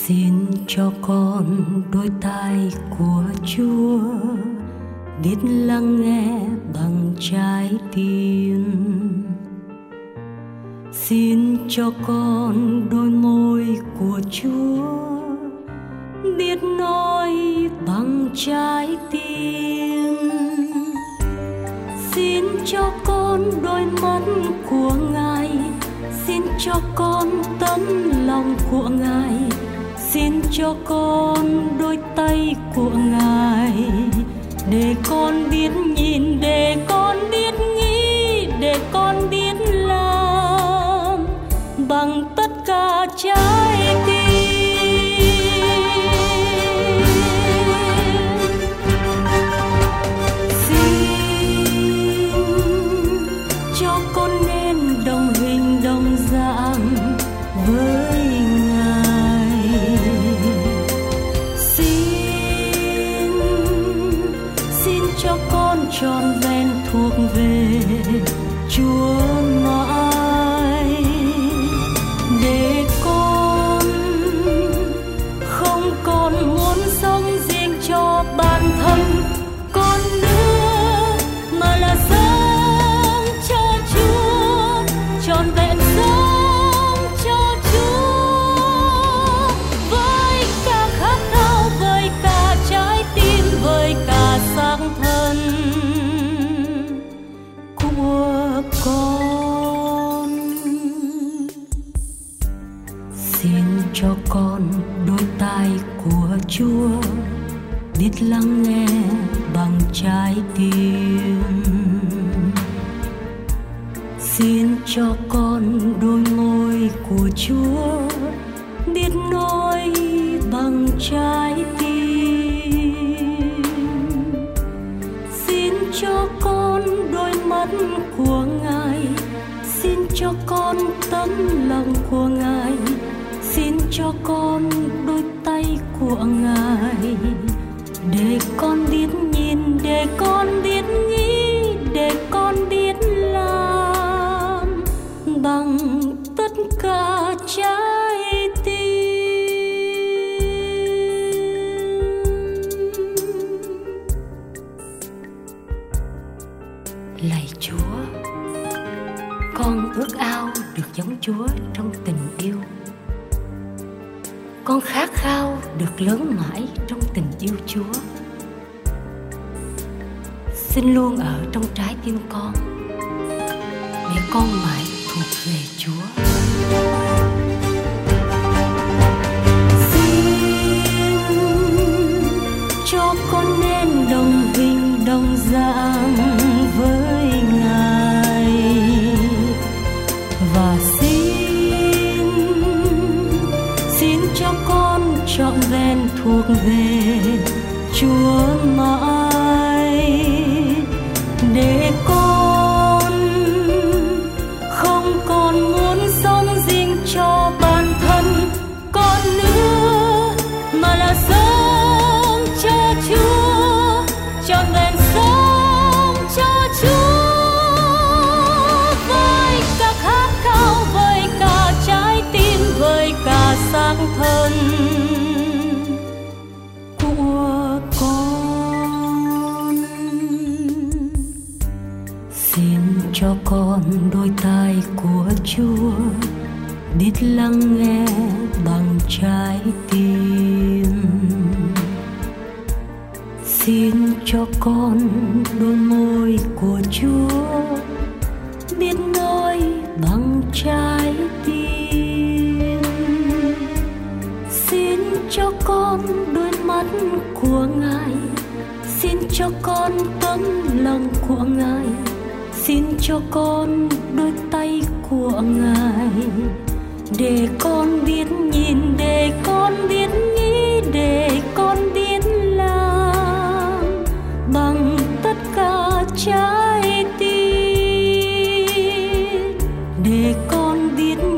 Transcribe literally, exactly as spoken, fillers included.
Xin cho con đôi tai của Chúa, biết lắng nghe bằng trái tim. Xin cho con đôi môi của Chúa, biết nói bằng trái tim. Xin cho con đôi mắt của Ngài, xin cho con tấm lòng của Ngài, xin cho con đôi tay của Ngài, để con biết nhìn, để con biết nghĩ, để con biết làm bằng tất cả trái tim. Xin cho con nên đồng hình đồng dạng với Ngài. Xin xin cho con trọn vẹn thuộc về Chúa mãi, để con không còn muốn sống riêng cho bản thân con nữa, mà là sống cho Chúa, trọn vẹn sống cho Chúa, với cả khát khao, với cả trái tim, với cả xác thân của con. Xin cho con đôi tai của Chúa, biết lắng nghe bằng trái tim. Xin cho con đôi môi của Chúa, biết nói bằng trái tim. Xin cho con đôi mắt của Ngài, xin cho con tấm lòng của Ngài, xin cho con đôi tay của Ngài, để con biết nhìn, để con biết nghĩ, để con biết làm bằng tất cả trái tim. Lạy Chúa, con ước ao được giống Chúa trong tình yêu. Con khát khao được lớn mãi trong tình yêu Chúa. Xin luôn ở trong trái tim con, để con mãi thuộc về Chúa. Xin cho con nên đồng hình đồng dạng với Ngài, và xin xin cho con trọn vẹn thuộc về Chúa mãi, để con không còn muốn sống riêng cho bản thân con nữa, mà là sống cho Chúa, trọn vẹn sống cho Chúa, với cả khát khao, với cả trái tim, với cả xác thân của con. Xin cho con đôi tai của Chúa, biết lắng nghe bằng trái tim. Xin cho con đôi môi của Chúa, biết nói bằng trái tim. Xin cho con đôi mắt của Ngài, xin cho con tấm lòng của Ngài, xin cho con đôi tay của Ngài, để con biết nhìn, để con biết nghĩ, để con biết làm bằng tất cả trái tim, để con biết